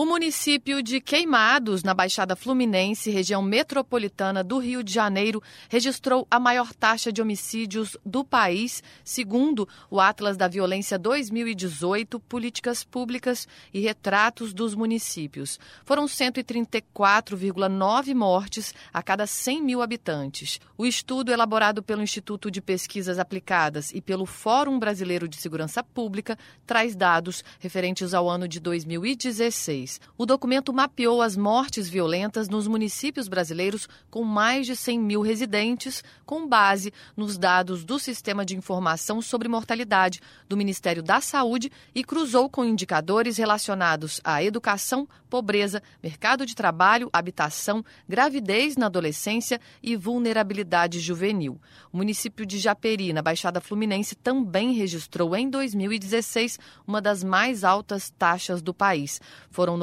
O município de Queimados, na Baixada Fluminense, região metropolitana do Rio de Janeiro, registrou a maior taxa de homicídios do país, segundo o Atlas da Violência 2018, Políticas Públicas e Retratos dos Municípios. Foram 134,9 mortes a cada 100 mil habitantes. O estudo, elaborado pelo Instituto de Pesquisas Aplicadas e pelo Fórum Brasileiro de Segurança Pública, traz dados referentes ao ano de 2016. O documento mapeou as mortes violentas nos municípios brasileiros com mais de 100 mil residentes, com base nos dados do Sistema de Informação sobre Mortalidade do Ministério da Saúde e cruzou com indicadores relacionados à educação, pobreza, mercado de trabalho, habitação, gravidez na adolescência e vulnerabilidade juvenil. O município de Japeri, na Baixada Fluminense, também registrou em 2016 uma das mais altas taxas do país. Foram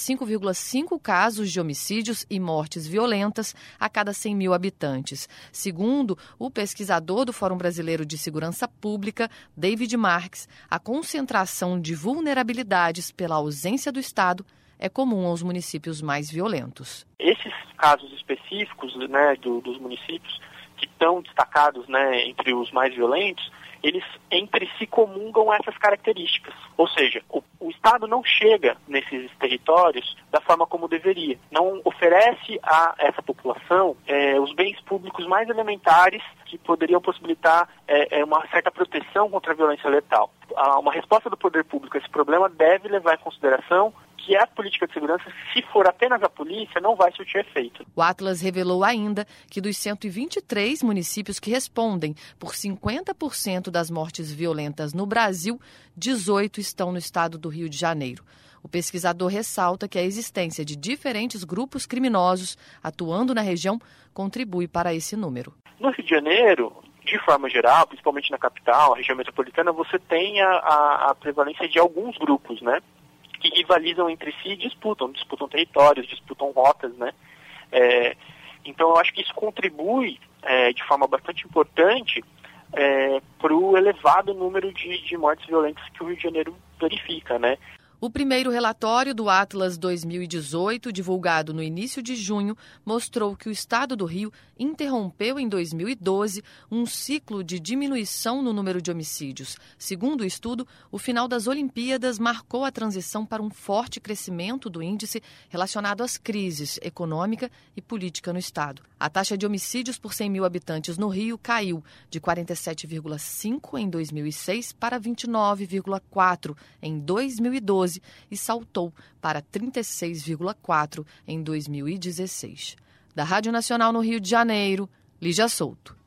95,5 casos de homicídios e mortes violentas a cada 100 mil habitantes. Segundo o pesquisador do Fórum Brasileiro de Segurança Pública, David Marques, a concentração de vulnerabilidades pela ausência do Estado é comum aos municípios mais violentos. Esses casos específicos, dos municípios que estão destacados, entre os mais violentos, eles entre si comungam essas características. Ou seja, o Estado não chega nesses territórios da forma como deveria. Não oferece a essa população os bens públicos mais elementares que poderiam possibilitar uma certa proteção contra a violência letal. Uma resposta do poder público a esse problema deve levar em consideração que a política de segurança, se for apenas a polícia, não vai surtir efeito. O Atlas revelou ainda que dos 123 municípios que respondem por 50% das mortes violentas no Brasil, 18 estão no estado do Rio de Janeiro. O pesquisador ressalta que a existência de diferentes grupos criminosos atuando na região contribui para esse número. No Rio de Janeiro, de forma geral, principalmente na capital, a região metropolitana, você tem a prevalência de alguns grupos, que rivalizam entre si e disputam territórios, disputam rotas, Então eu acho que isso contribui de forma bastante importante para o elevado número de mortes violentas que o Rio de Janeiro verifica, O primeiro relatório do Atlas 2018, divulgado no início de junho, mostrou que o estado do Rio interrompeu em 2012 um ciclo de diminuição no número de homicídios. Segundo o estudo, o final das Olimpíadas marcou a transição para um forte crescimento do índice relacionado às crises econômica e política no estado. A taxa de homicídios por 100 mil habitantes no Rio caiu de 47,5 em 2006 para 29,4 em 2012. E saltou para 36,4 em 2016. Da Rádio Nacional no Rio de Janeiro, Lígia Souto.